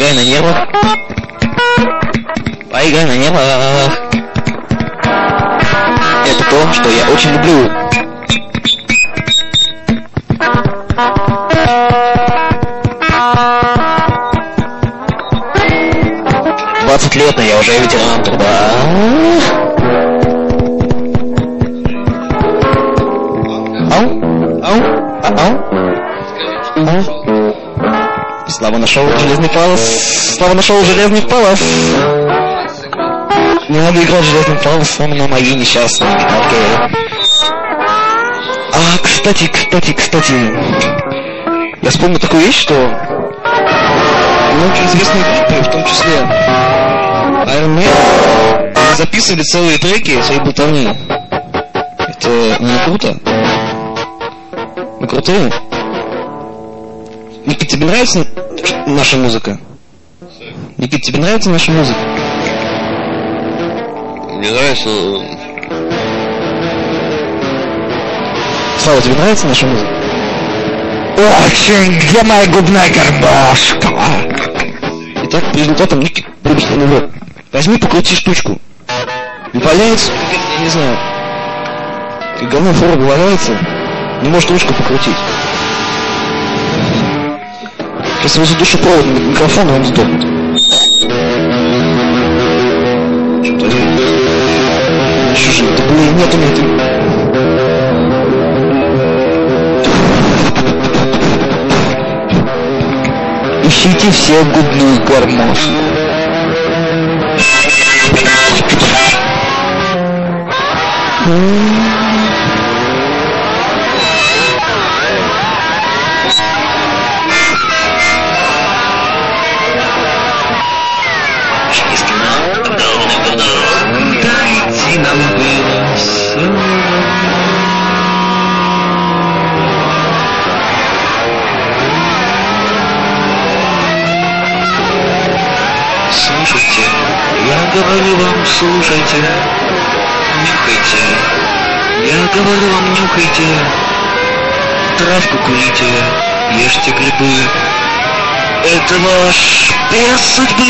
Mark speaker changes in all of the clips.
Speaker 1: Поиграй на нервах. Поиграй на нервах. Это то, что я очень люблю. Лет, но я уже ветеран труда. Слава нашел железный палец. Слава нашел железный палец. Не надо играть железным палцем на моей несчастной гитарке. Кстати. Я вспомнил такую вещь, что многие известные группы, в том числе Iron Maiden, записывали целые треки своей болтовни. Это не круто? Мы крутые? Никит, тебе нравится наша музыка? Никит, тебе нравится наша музыка?
Speaker 2: Мне нравится...
Speaker 1: Слава, тебе нравится наша музыка? Очень, где моя губная гармошка? Итак, по результатам Никит прибыл на него. Возьми, покрути штучку. Валяется, я не знаю. Как говно фору валяется, не может ручку покрутить. Сейчас я задушу провод на микрофон, и он сдохнет. Что же это было? Нет у меня это... Ищите все губную гармошку. Дайте нам было все.
Speaker 2: Слушайте, я говорю вам, слушайте, нюхайте. Я говорю вам, нюхайте. Травку курите, ешьте грибы. Это ваш перс судьбы.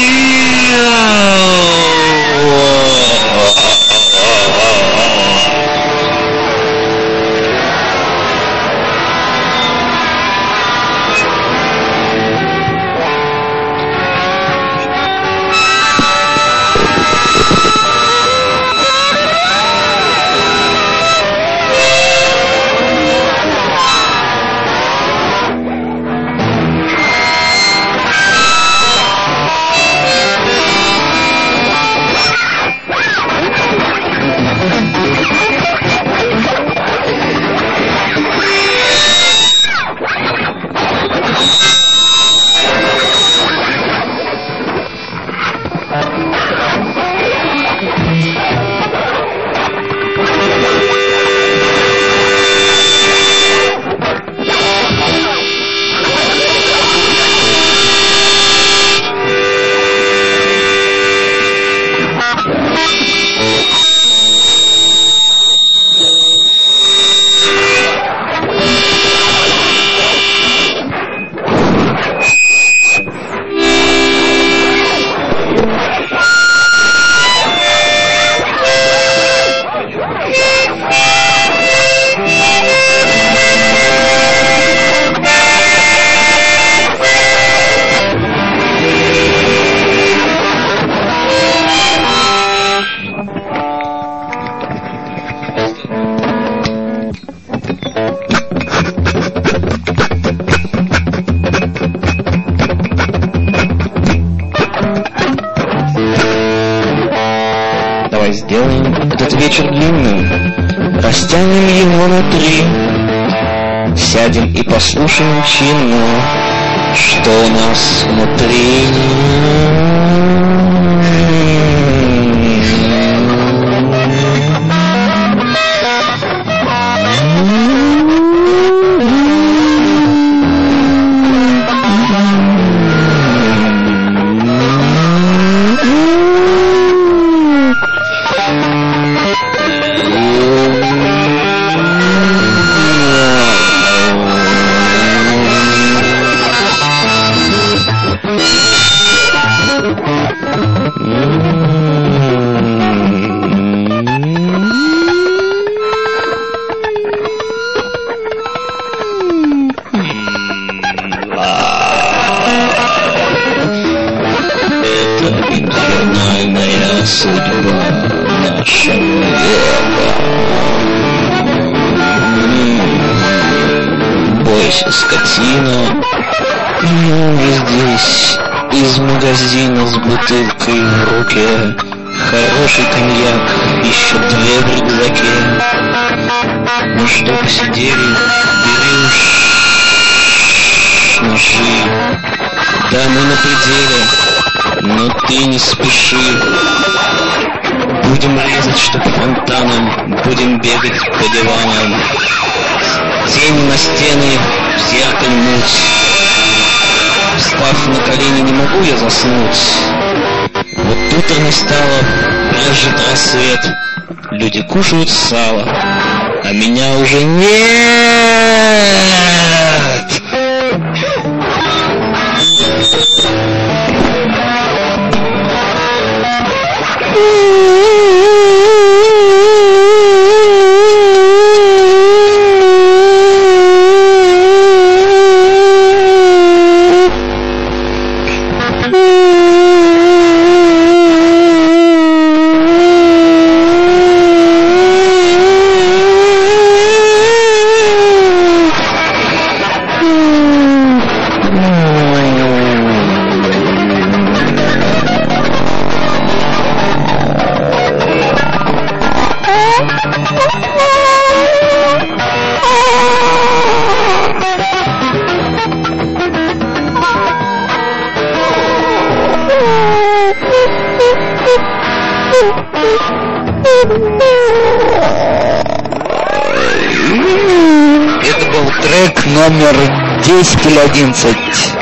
Speaker 1: Сделаем этот вечер длинным, растянем его на 3, сядем и послушаем чинно, что у нас внутри. судьба нашего века. Бойся, скотина. Здесь из магазина с бутылкой в руке. Хороший коньяк, еще 2 в рюкзаке. Ну что, посидели, бери уж ножи. Да, мы на пределе, но ты не спеши. Будем резать, чтоб фонтаном, будем бегать по диванам. Тени на стены, в зеркале муть. Встав на колени, не могу я заснуть. Вот тут и настало, брежет рассвет. Люди кушают сало, а меня уже нет. Это был трек номер 10 или 11.